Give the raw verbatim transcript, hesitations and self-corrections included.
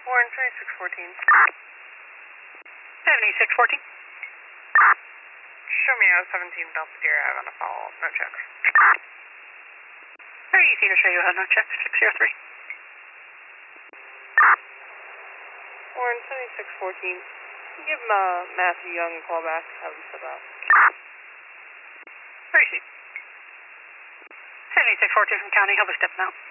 Warren, seventy-six fourteen. seventy-six fourteen. Show me a seventeen Delta Sierra on a follow-up, no check. Very easy to show you a no check, six zero three. Warren, seventy-six fourteen. Give him a Matthew Young a call back, have him step out. Very easy. seventy-six fourteen from county, he'll be stepping out.